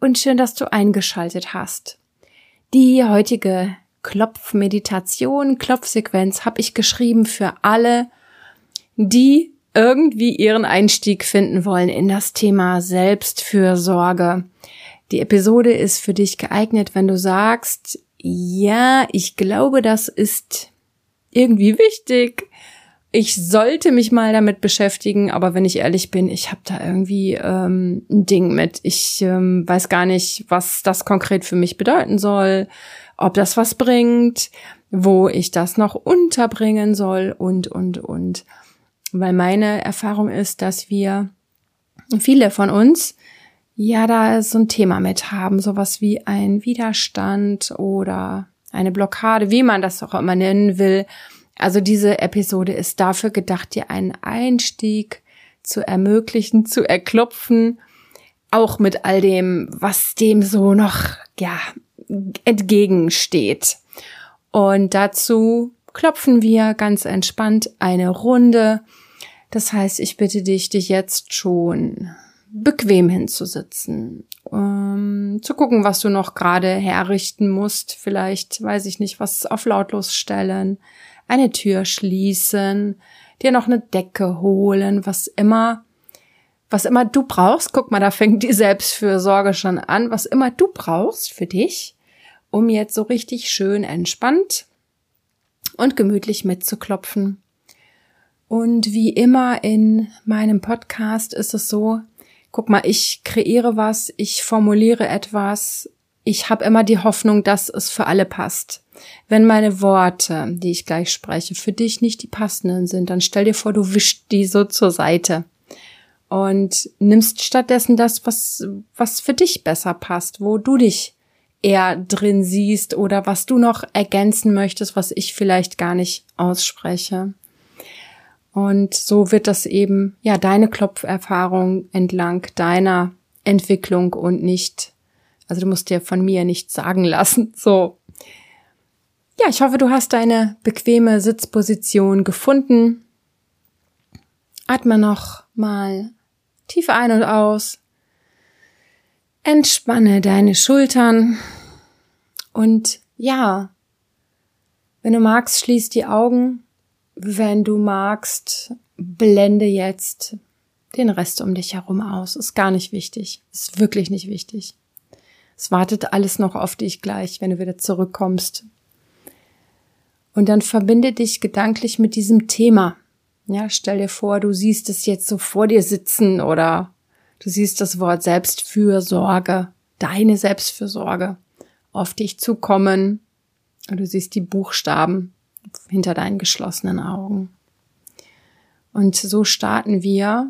und schön, dass du eingeschaltet hast. Die heutige Klopfmeditation, Klopfsequenz habe ich geschrieben für alle, die irgendwie ihren Einstieg finden wollen in das Thema Selbstfürsorge. Die Episode ist für dich geeignet, wenn du sagst, ja, ich glaube, das ist irgendwie wichtig. Ich sollte mich mal damit beschäftigen, aber wenn ich ehrlich bin, ich habe da irgendwie ein Ding mit. Ich weiß gar nicht, was das konkret für mich bedeuten soll, ob das was bringt, wo ich das noch unterbringen soll und. Weil meine Erfahrung ist, dass viele von uns, ja da so ein Thema mit haben, sowas wie ein Widerstand oder eine Blockade, wie man das auch immer nennen will. Also diese Episode ist dafür gedacht, dir einen Einstieg zu ermöglichen, zu erklopfen, auch mit all dem, was dem so noch, entgegensteht. Und dazu klopfen wir ganz entspannt eine Runde. Das heißt, ich bitte dich jetzt schon bequem hinzusitzen, zu gucken, was du noch gerade herrichten musst. Vielleicht, weiß ich nicht, was auf lautlos stellen, eine Tür schließen, dir noch eine Decke holen, was immer du brauchst. Guck mal, da fängt die Selbstfürsorge schon an. Was immer du brauchst für dich, um jetzt so richtig schön entspannt und gemütlich mitzuklopfen. Und wie immer in meinem Podcast ist es so, guck mal, ich kreiere was, ich formuliere etwas, ich habe immer die Hoffnung, dass es für alle passt. Wenn meine Worte, die ich gleich spreche, für dich nicht die passenden sind, dann stell dir vor, du wischst die so zur Seite und nimmst stattdessen das, was für dich besser passt, wo du dich eher drin siehst oder was du noch ergänzen möchtest, was ich vielleicht gar nicht ausspreche. Und so wird das eben, deine Klopferfahrung entlang deiner Entwicklung und nicht, also du musst dir von mir nichts sagen lassen, so. Ja, ich hoffe, du hast deine bequeme Sitzposition gefunden. Atme noch mal tief ein und aus. Entspanne deine Schultern. Und wenn du magst, schließ die Augen. Wenn du magst, blende jetzt den Rest um dich herum aus. Ist gar nicht wichtig. Ist wirklich nicht wichtig. Es wartet alles noch auf dich gleich, wenn du wieder zurückkommst. Und dann verbinde dich gedanklich mit diesem Thema. Ja, stell dir vor, du siehst es jetzt so vor dir sitzen oder du siehst das Wort Selbstfürsorge, deine Selbstfürsorge auf dich zukommen. Und du siehst die Buchstaben hinter deinen geschlossenen Augen. Und so starten wir,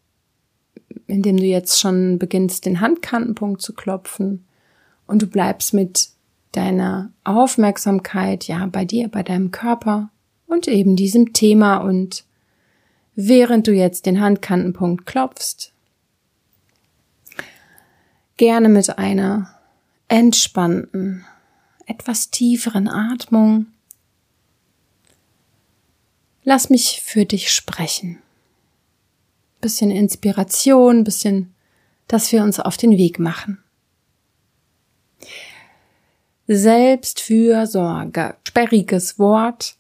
indem du jetzt schon beginnst, den Handkantenpunkt zu klopfen und du bleibst mit deiner Aufmerksamkeit, bei dir, bei deinem Körper und eben diesem Thema. Und während du jetzt den Handkantenpunkt klopfst, gerne mit einer entspannten, etwas tieferen Atmung, lass mich für dich sprechen. Bisschen Inspiration, bisschen, dass wir uns auf den Weg machen. Selbstfürsorge, sperriges Wort.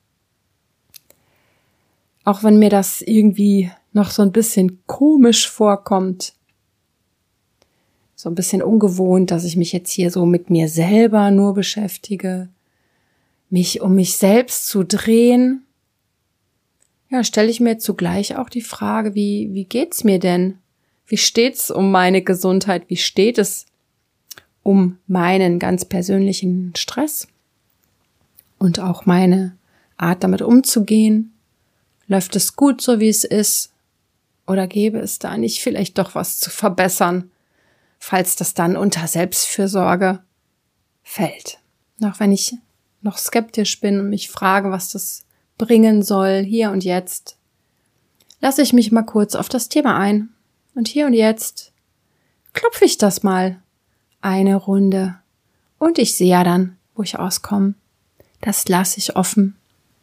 Auch wenn mir das irgendwie noch so ein bisschen komisch vorkommt. So ein bisschen ungewohnt, dass ich mich jetzt hier so mit mir selber nur beschäftige. Mich um mich selbst zu drehen. Ja, stelle ich mir zugleich auch die Frage, wie geht's mir denn? Wie steht's um meine Gesundheit? Wie steht es um meinen ganz persönlichen Stress? Und auch meine Art, damit umzugehen? Läuft es gut, so wie es ist? Oder gäbe es da nicht vielleicht doch was zu verbessern, falls das dann unter Selbstfürsorge fällt? Auch wenn ich noch skeptisch bin und mich frage, was das bringen soll, hier und jetzt, lasse ich mich mal kurz auf das Thema ein. Und hier und jetzt klopfe ich das mal eine Runde. Und ich sehe ja dann, wo ich auskomme. Das lasse ich offen.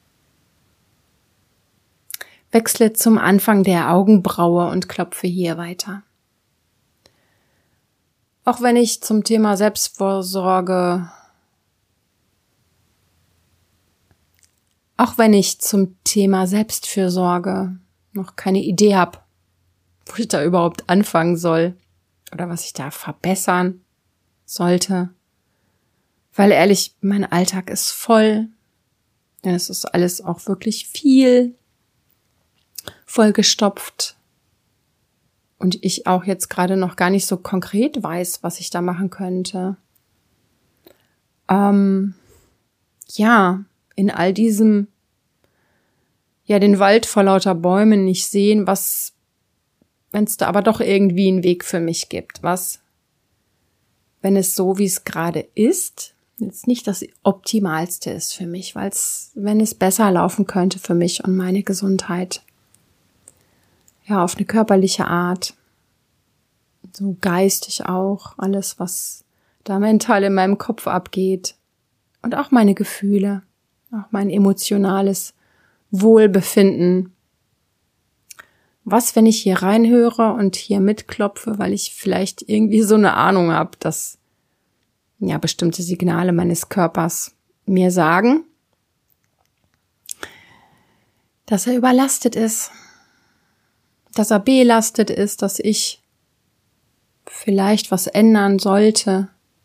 Wechsle zum Anfang der Augenbraue und klopfe hier weiter. Auch wenn ich zum Thema Selbstfürsorge noch keine Idee habe, wo ich da überhaupt anfangen soll oder was ich da verbessern sollte. Weil ehrlich, mein Alltag ist voll. Denn es ist alles auch wirklich viel vollgestopft. Und ich auch jetzt gerade noch gar nicht so konkret weiß, was ich da machen könnte. In all diesem, den Wald vor lauter Bäumen nicht sehen, wenn es da aber doch irgendwie einen Weg für mich gibt. Wenn es so, wie es gerade ist, jetzt nicht das Optimalste ist für mich, wenn es besser laufen könnte für mich und meine Gesundheit. Ja, auf eine körperliche Art. So geistig auch. Alles, was da mental in meinem Kopf abgeht. Und auch meine Gefühle. Auch mein emotionales Wohlbefinden. Was, wenn ich hier reinhöre und hier mitklopfe, weil ich vielleicht irgendwie so eine Ahnung habe, dass bestimmte Signale meines Körpers mir sagen, dass er überlastet ist, dass er belastet ist, dass ich vielleicht was ändern sollte.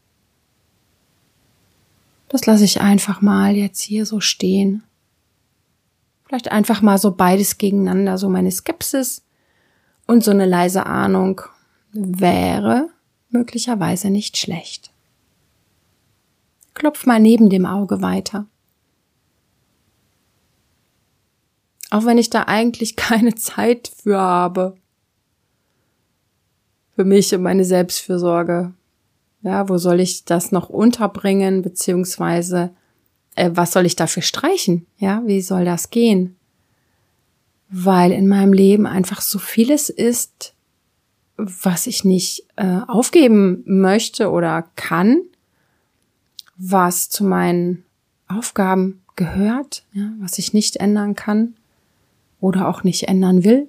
Das lasse ich einfach mal jetzt hier so stehen. Vielleicht einfach mal so beides gegeneinander, so meine Skepsis und so eine leise Ahnung wäre möglicherweise nicht schlecht. Klopf mal neben dem Auge weiter. Auch wenn ich da eigentlich keine Zeit für habe. Für mich und meine Selbstfürsorge. Ja, wo soll ich das noch unterbringen, beziehungsweise was soll ich dafür streichen? Ja, wie soll das gehen? Weil in meinem Leben einfach so vieles ist, was ich nicht aufgeben möchte oder kann, was zu meinen Aufgaben gehört, ja, was ich nicht ändern kann oder auch nicht ändern will.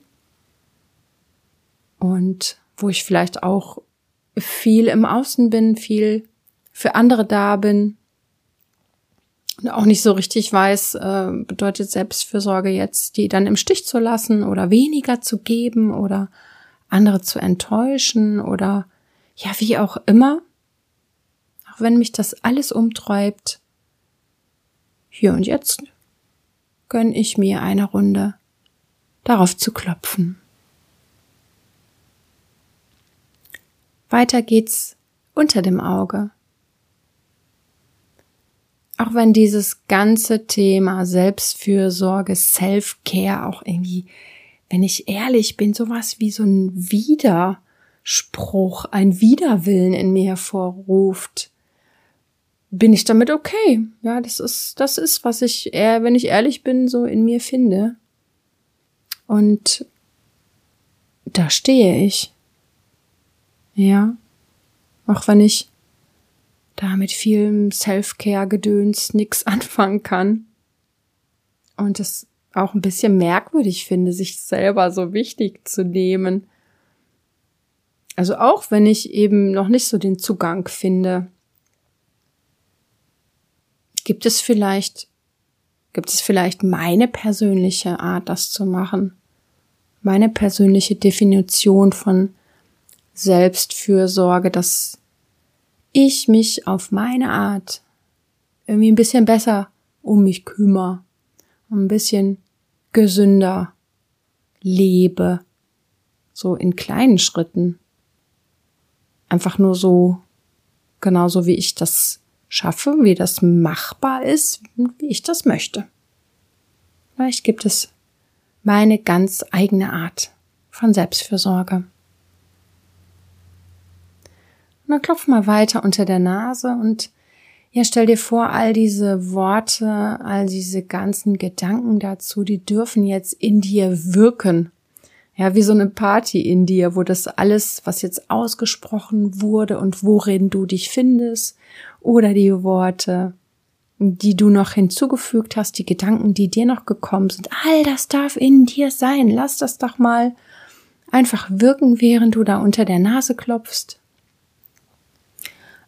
Und wo ich vielleicht auch viel im Außen bin, viel für andere da bin und auch nicht so richtig weiß, bedeutet Selbstfürsorge jetzt, die dann im Stich zu lassen oder weniger zu geben oder andere zu enttäuschen oder wie auch immer. Auch wenn mich das alles umtreibt, hier und jetzt gönne ich mir eine Runde darauf zu klopfen. Weiter geht's unter dem Auge. Auch wenn dieses ganze Thema Selbstfürsorge, Self-Care auch irgendwie, wenn ich ehrlich bin, sowas wie so ein Widerspruch, ein Widerwillen in mir hervorruft, bin ich damit okay. Ja, das ist, was ich wenn ich ehrlich bin, so in mir finde. Und da stehe ich. Ja, auch wenn ich da mit vielem Self-Care-Gedöns nix anfangen kann und es auch ein bisschen merkwürdig finde, sich selber so wichtig zu nehmen. Also auch wenn ich eben noch nicht so den Zugang finde, gibt es vielleicht meine persönliche Art, das zu machen, meine persönliche Definition von Selbstfürsorge, dass ich mich auf meine Art irgendwie ein bisschen besser um mich kümmere, ein bisschen gesünder lebe, so in kleinen Schritten. Einfach nur so, genauso wie ich das schaffe, wie das machbar ist, wie ich das möchte. Vielleicht gibt es meine ganz eigene Art von Selbstfürsorge. Und dann klopf mal weiter unter der Nase und stell dir vor, all diese Worte, all diese ganzen Gedanken dazu, die dürfen jetzt in dir wirken. Ja, wie so eine Party in dir, wo das alles, was jetzt ausgesprochen wurde und worin du dich findest, oder die Worte, die du noch hinzugefügt hast, die Gedanken, die dir noch gekommen sind, all das darf in dir sein. Lass das doch mal einfach wirken, während du da unter der Nase klopfst.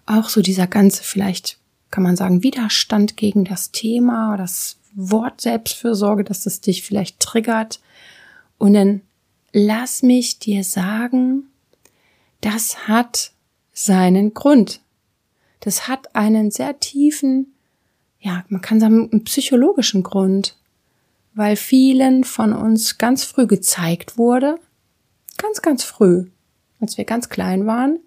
auch so dieser ganze, vielleicht kann man sagen, Widerstand gegen das Thema, das Wort Selbstfürsorge, dass es dich vielleicht triggert. Und dann lass mich dir sagen, das hat seinen Grund. Das hat einen sehr tiefen, ja, man kann sagen, einen psychologischen Grund, weil vielen von uns ganz früh gezeigt wurde, ganz früh, als wir ganz klein waren,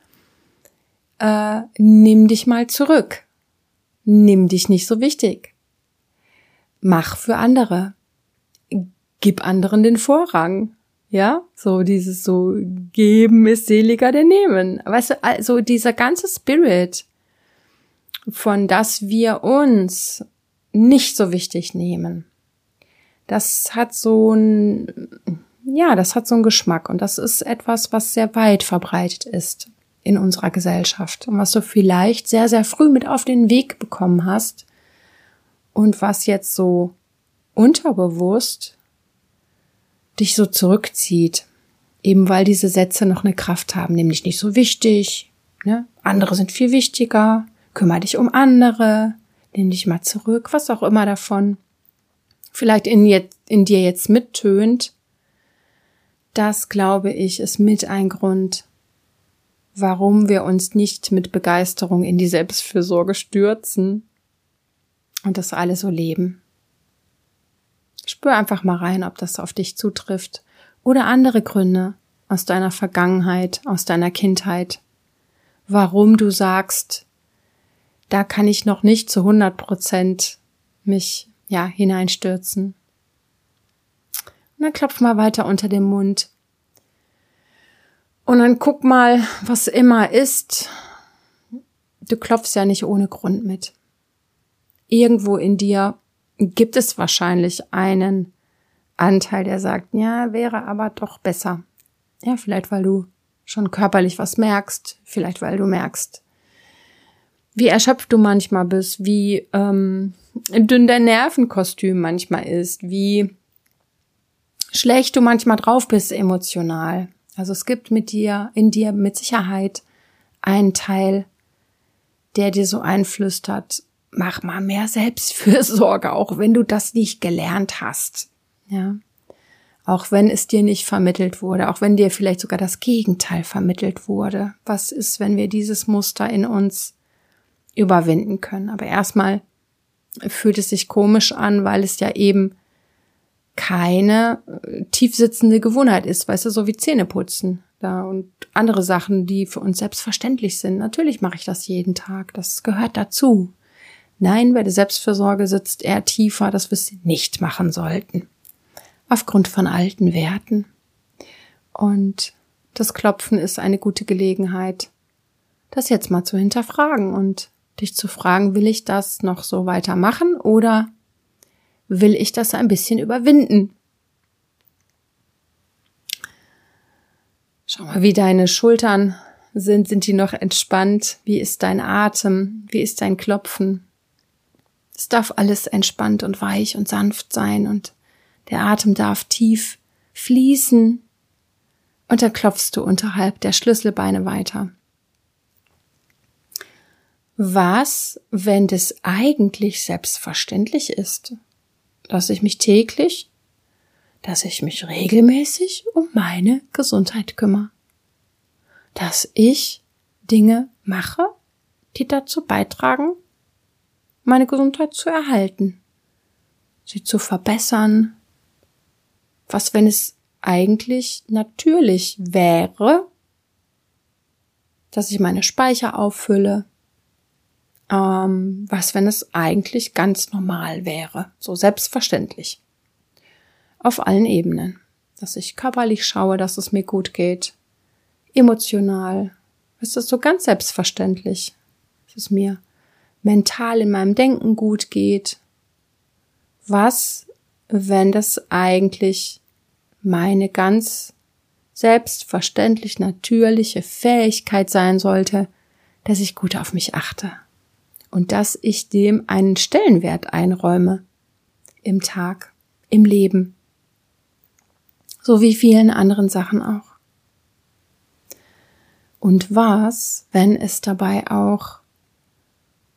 nimm dich mal zurück, nimm dich nicht so wichtig, mach für andere, gib anderen den Vorrang, ja, so dieses so, geben ist seliger denn nehmen, weißt du, also dieser ganze Spirit, von dass wir uns nicht so wichtig nehmen, das hat so einen Geschmack und das ist etwas, was sehr weit verbreitet ist in unserer Gesellschaft und was du vielleicht sehr, sehr früh mit auf den Weg bekommen hast und was jetzt so unterbewusst dich so zurückzieht, eben weil diese Sätze noch eine Kraft haben, nämlich nicht so wichtig, ne? Andere sind viel wichtiger, kümmere dich um andere, nimm dich mal zurück, was auch immer davon vielleicht in dir jetzt mittönt. Das, glaube ich, ist mit ein Grund, warum wir uns nicht mit Begeisterung in die Selbstfürsorge stürzen und das alle so leben. Spür einfach mal rein, ob das auf dich zutrifft oder andere Gründe aus deiner Vergangenheit, aus deiner Kindheit, warum du sagst, da kann ich noch nicht zu 100% mich hineinstürzen. Und dann klopf mal weiter unter dem Mund. Und dann guck mal, was immer ist. Du klopfst ja nicht ohne Grund mit. Irgendwo in dir gibt es wahrscheinlich einen Anteil, der sagt, ja, wäre aber doch besser. Ja, vielleicht weil du schon körperlich was merkst, vielleicht weil du merkst, wie erschöpft du manchmal bist, wie dünn dein Nervenkostüm manchmal ist, wie schlecht du manchmal drauf bist emotional. Also es gibt in dir mit Sicherheit einen Teil, der dir so einflüstert, mach mal mehr Selbstfürsorge, auch wenn du das nicht gelernt hast. Ja. Auch wenn es dir nicht vermittelt wurde, auch wenn dir vielleicht sogar das Gegenteil vermittelt wurde. Was ist, wenn wir dieses Muster in uns überwinden können? Aber erstmal fühlt es sich komisch an, weil es ja eben keine tiefsitzende Gewohnheit ist, weißt du, so wie Zähneputzen da und andere Sachen, die für uns selbstverständlich sind. Natürlich mache ich das jeden Tag, das gehört dazu. Nein, bei der Selbstfürsorge sitzt eher tiefer, dass wir es nicht machen sollten. Aufgrund von alten Werten. Und das Klopfen ist eine gute Gelegenheit, das jetzt mal zu hinterfragen und dich zu fragen, will ich das noch so weitermachen oder will ich das ein bisschen überwinden? Schau mal, wie deine Schultern sind. Sind die noch entspannt? Wie ist dein Atem? Wie ist dein Klopfen? Es darf alles entspannt und weich und sanft sein und der Atem darf tief fließen und dann klopfst du unterhalb der Schlüsselbeine weiter. Was, wenn das eigentlich selbstverständlich ist, dass ich mich regelmäßig um meine Gesundheit kümmere? Dass ich Dinge mache, die dazu beitragen, meine Gesundheit zu erhalten, sie zu verbessern. Was, wenn es eigentlich natürlich wäre, dass ich meine Speicher auffülle? Was, wenn es eigentlich ganz normal wäre, so selbstverständlich. Auf allen Ebenen. Dass ich körperlich schaue, dass es mir gut geht. Emotional. Es ist so ganz selbstverständlich. Dass es mir mental in meinem Denken gut geht. Was, wenn das eigentlich meine ganz selbstverständlich natürliche Fähigkeit sein sollte, dass ich gut auf mich achte und dass ich dem einen Stellenwert einräume im Tag, im Leben, so wie vielen anderen Sachen auch. Und was, wenn es dabei auch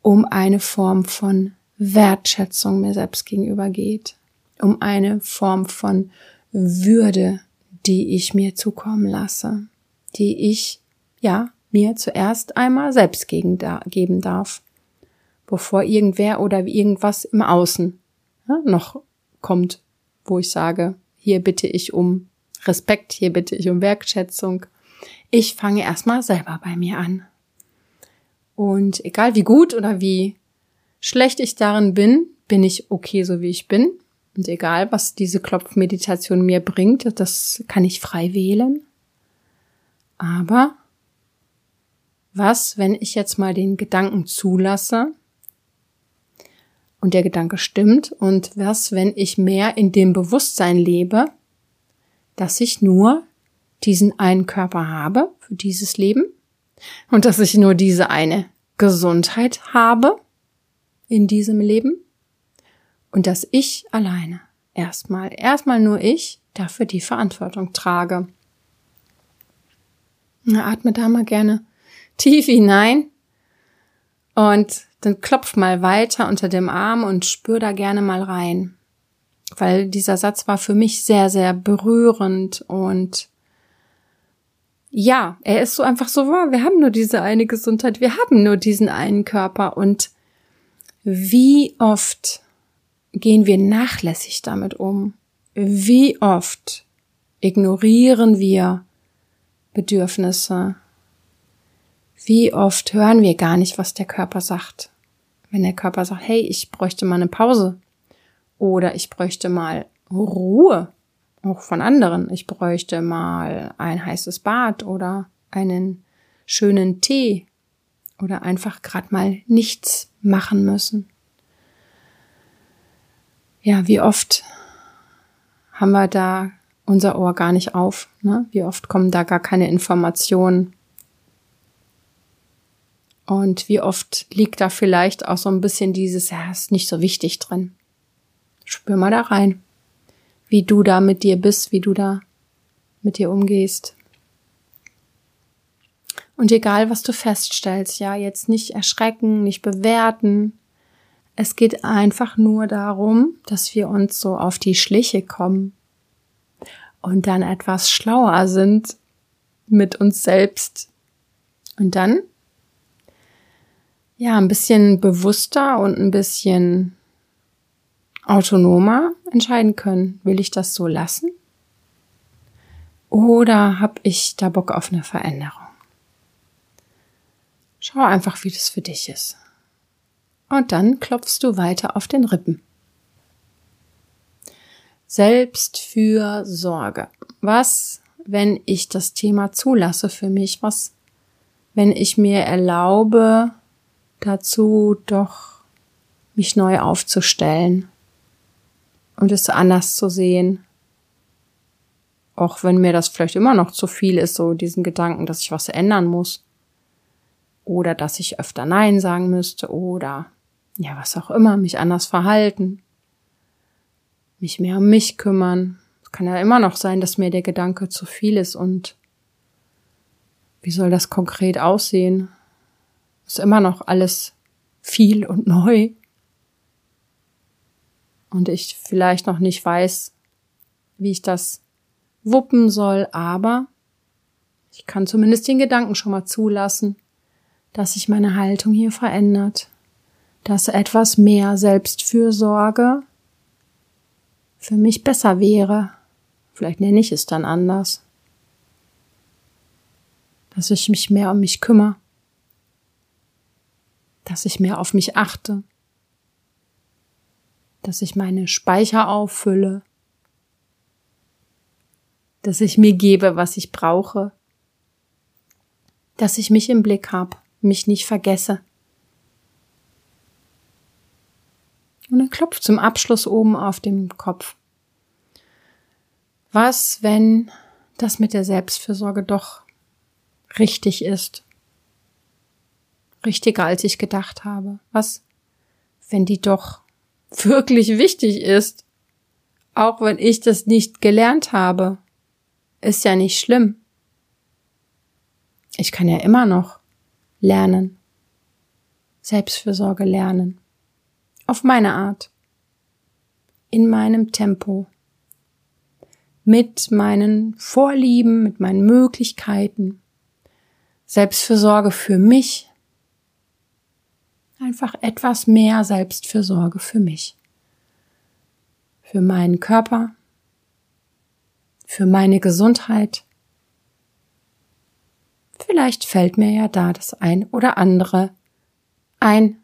um eine Form von Wertschätzung mir selbst gegenüber geht, um eine Form von Würde, die ich mir zukommen lasse, die ich, mir zuerst einmal selbst geben darf, bevor irgendwer oder irgendwas im Außen noch kommt, wo ich sage, hier bitte ich um Respekt, hier bitte ich um Wertschätzung. Ich fange erstmal selber bei mir an. Und egal wie gut oder wie schlecht ich darin bin, bin ich okay, so wie ich bin. Und egal, was diese Klopfmeditation mir bringt, das kann ich frei wählen. Aber was, wenn ich jetzt mal den Gedanken zulasse und der Gedanke stimmt? Und was, wenn ich mehr in dem Bewusstsein lebe, dass ich nur diesen einen Körper habe für dieses Leben und dass ich nur diese eine Gesundheit habe in diesem Leben und dass ich alleine erstmal nur ich dafür die Verantwortung trage. Atme da mal gerne tief hinein und dann klopf mal weiter unter dem Arm und spür da gerne mal rein. Weil dieser Satz war für mich sehr, sehr berührend und ja, er ist so einfach so wahr. Wir haben nur diese eine Gesundheit, wir haben nur diesen einen Körper und wie oft gehen wir nachlässig damit um? Wie oft ignorieren wir Bedürfnisse? Wie oft hören wir gar nicht, was der Körper sagt? Wenn der Körper sagt, hey, ich bräuchte mal eine Pause oder ich bräuchte mal Ruhe, auch von anderen. Ich bräuchte mal ein heißes Bad oder einen schönen Tee oder einfach gerade mal nichts machen müssen. Ja, wie oft haben wir da unser Ohr gar nicht auf, ne? Wie oft kommen da gar keine Informationen? Und wie oft liegt da vielleicht auch so ein bisschen dieses, ja, ist nicht so wichtig drin. Spür mal da rein, wie du da mit dir bist, wie du da mit dir umgehst. Und egal, was du feststellst, ja, jetzt nicht erschrecken, nicht bewerten. Es geht einfach nur darum, dass wir uns so auf die Schliche kommen und dann etwas schlauer sind mit uns selbst. Und dann ein bisschen bewusster und ein bisschen autonomer entscheiden können. Will ich das so lassen? Oder habe ich da Bock auf eine Veränderung? Schau einfach, wie das für dich ist. Und dann klopfst du weiter auf den Rippen. Selbstfürsorge. Was, wenn ich das Thema zulasse für mich? Was, wenn ich mir erlaube, dazu doch mich neu aufzustellen und es anders zu sehen. Auch wenn mir das vielleicht immer noch zu viel ist, so diesen Gedanken, dass ich was ändern muss. Oder dass ich öfter Nein sagen müsste oder was auch immer, mich anders verhalten. Mich mehr um mich kümmern. Es kann ja immer noch sein, dass mir der Gedanke zu viel ist und wie soll das konkret aussehen? Ist immer noch alles viel und neu. Und ich vielleicht noch nicht weiß, wie ich das wuppen soll, aber ich kann zumindest den Gedanken schon mal zulassen, dass sich meine Haltung hier verändert, dass etwas mehr Selbstfürsorge für mich besser wäre. Vielleicht nenne ich es dann anders. Dass ich mich mehr um mich kümmere. Dass ich mehr auf mich achte. Dass ich meine Speicher auffülle. Dass ich mir gebe, was ich brauche. Dass ich mich im Blick habe, mich nicht vergesse. Und dann klopft zum Abschluss oben auf dem Kopf. Was, wenn das mit der Selbstfürsorge doch richtig ist? Richtiger, als ich gedacht habe. Was, wenn die doch wirklich wichtig ist? Auch wenn ich das nicht gelernt habe. Ist ja nicht schlimm. Ich kann ja immer noch lernen. Selbstfürsorge lernen. Auf meine Art. In meinem Tempo. Mit meinen Vorlieben, mit meinen Möglichkeiten. Selbstfürsorge für mich. Einfach etwas mehr Selbstfürsorge für mich. Für meinen Körper. Für meine Gesundheit. Vielleicht fällt mir ja da das ein oder andere ein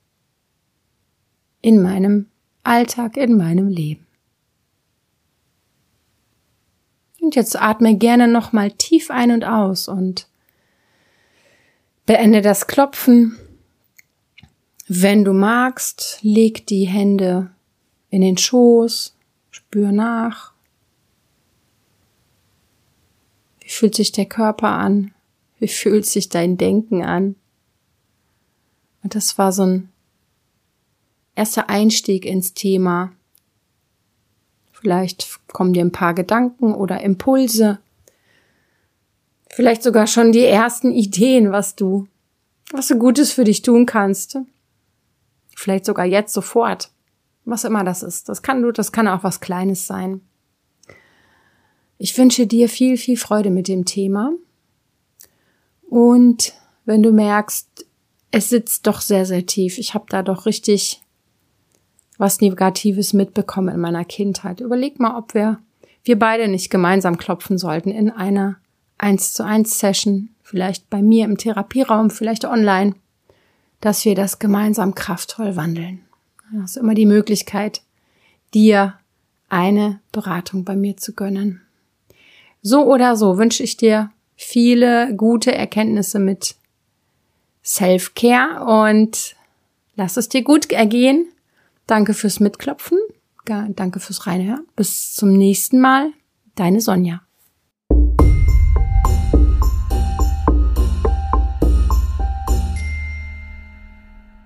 in meinem Alltag, in meinem Leben. Und jetzt atme gerne nochmal tief ein und aus und beende das Klopfen. Wenn du magst, leg die Hände in den Schoß, spür nach. Wie fühlt sich der Körper an? Wie fühlt sich dein Denken an? Und das war so ein erster Einstieg ins Thema. Vielleicht kommen dir ein paar Gedanken oder Impulse. Vielleicht sogar schon die ersten Ideen, was du Gutes für dich tun kannst. Vielleicht sogar jetzt sofort. Was immer das ist. Das kann auch was Kleines sein. Ich wünsche dir viel, viel Freude mit dem Thema. Und wenn du merkst, es sitzt doch sehr, sehr tief. Ich habe da doch richtig was Negatives mitbekommen in meiner Kindheit. Überleg mal, ob wir beide nicht gemeinsam klopfen sollten in einer 1:1 Session, vielleicht bei mir im Therapieraum, vielleicht online, dass wir das gemeinsam kraftvoll wandeln. Du hast immer die Möglichkeit, dir eine Beratung bei mir zu gönnen. So oder so wünsche ich dir viele gute Erkenntnisse mit Self-Care und lass es dir gut ergehen. Danke fürs Mitklopfen, danke fürs Reinhören. Bis zum nächsten Mal, deine Sonja.